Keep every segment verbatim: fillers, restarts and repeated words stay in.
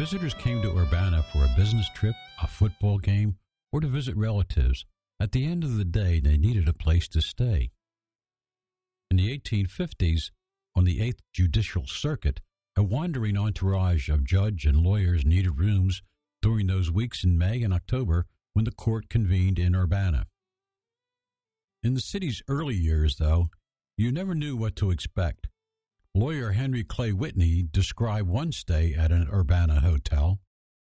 Visitors came to Urbana for a business trip, a football game, or to visit relatives. At the end of the day, they needed a place to stay. In the eighteen fifties, on the Eighth Judicial Circuit, a wandering entourage of judge and lawyers needed rooms during those weeks in May and October when the court convened in Urbana. In the city's early years, though, you never knew what to expect. Lawyer Henry Clay Whitney described one stay at an Urbana hotel.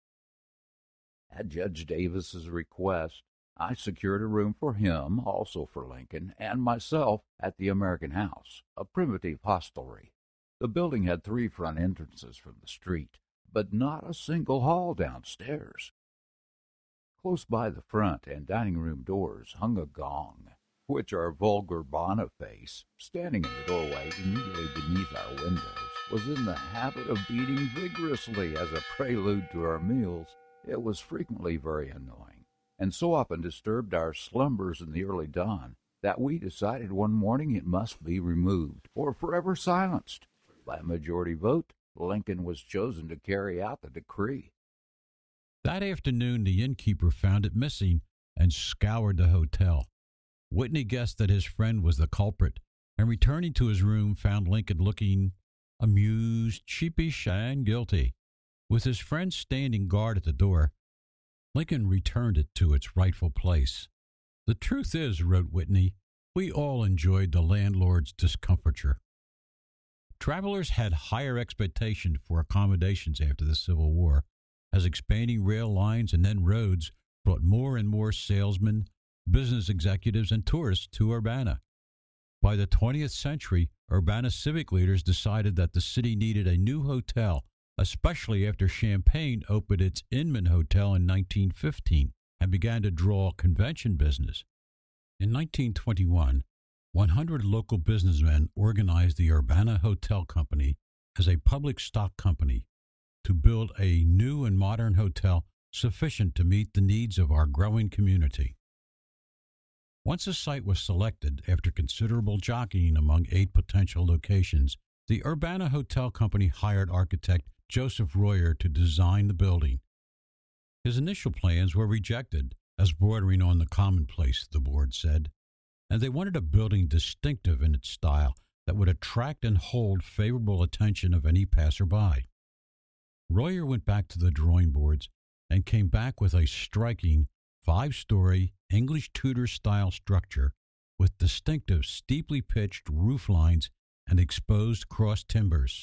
At Judge Davis's request, I secured a room for him, also for Lincoln, and myself at the American House, a primitive hostelry. The building had three front entrances from the street, but not a single hall downstairs. Close by the front and dining room doors hung a gong, which our vulgar Boniface, standing in the doorway immediately beneath our windows, was in the habit of beating vigorously as a prelude to our meals. It was frequently very annoying, and so often disturbed our slumbers in the early dawn, that we decided one morning it must be removed, or forever silenced. By a majority vote, Lincoln was chosen to carry out the decree. That afternoon, the innkeeper found it missing and scoured the hotel. Whitney guessed that his friend was the culprit, and returning to his room, found Lincoln looking amused, sheepish, and guilty. With his friend standing guard at the door, Lincoln returned it to its rightful place. The truth is, wrote Whitney, we all enjoyed the landlord's discomfiture. Travelers had higher expectations for accommodations after the Civil War, as expanding rail lines and then roads brought more and more salesmen, business executives, and tourists to Urbana. By the twentieth century, Urbana civic leaders decided that the city needed a new hotel, especially after Champaign opened its Inman Hotel in nineteen fifteen and began to draw convention business. In nineteen twenty-one, one hundred local businessmen organized the Urbana Hotel Company as a public stock company to build a new and modern hotel sufficient to meet the needs of our growing community. Once a site was selected, after considerable jockeying among eight potential locations, the Urbana Hotel Company hired architect Joseph Royer to design the building. His initial plans were rejected as bordering on the commonplace, the board said, and they wanted a building distinctive in its style that would attract and hold favorable attention of any passerby. Royer went back to the drawing boards and came back with a striking five-story English Tudor-style structure with distinctive steeply pitched roof lines and exposed cross timbers.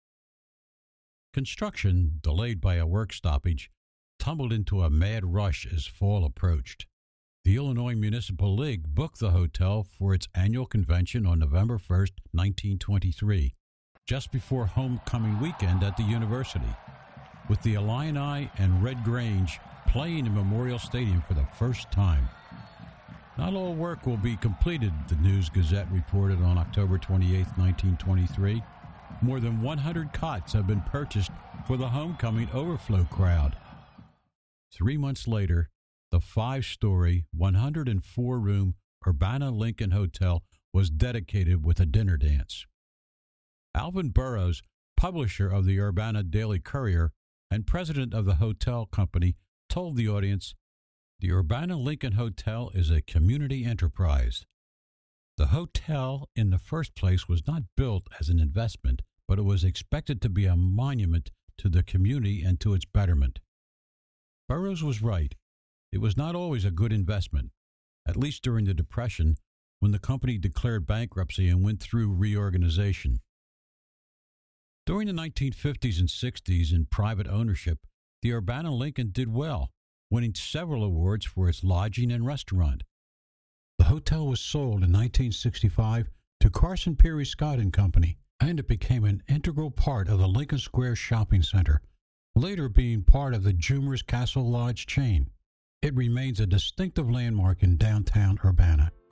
Construction, delayed by a work stoppage, tumbled into a mad rush as fall approached. The Illinois Municipal League booked the hotel for its annual convention on November first, nineteen twenty-three, just before homecoming weekend at the university, with the Illini and Red Grange playing in Memorial Stadium for the first time. Not all work will be completed, the News-Gazette reported on October twenty-eighth, nineteen twenty-three. More than one hundred cots have been purchased for the homecoming overflow crowd. Three months later, the five-story, one hundred four room Urbana Lincoln Hotel was dedicated with a dinner dance. Alvin Burroughs, publisher of the Urbana Daily Courier and president of the hotel company, told the audience, "The Urbana Lincoln Hotel is a community enterprise. The hotel, in the first place, was not built as an investment, but it was expected to be a monument to the community and to its betterment." Burroughs was right. It was not always a good investment, at least during the Depression, when the company declared bankruptcy and went through reorganization. During the nineteen fifties and sixties, in private ownership, the Urbana Lincoln did well, winning several awards for its lodging and restaurant. The hotel was sold in nineteen sixty-five to Carson Peary Scott and Company, and it became an integral part of the Lincoln Square Shopping Center, later being part of the Jumer's Castle Lodge chain. It remains a distinctive landmark in downtown Urbana.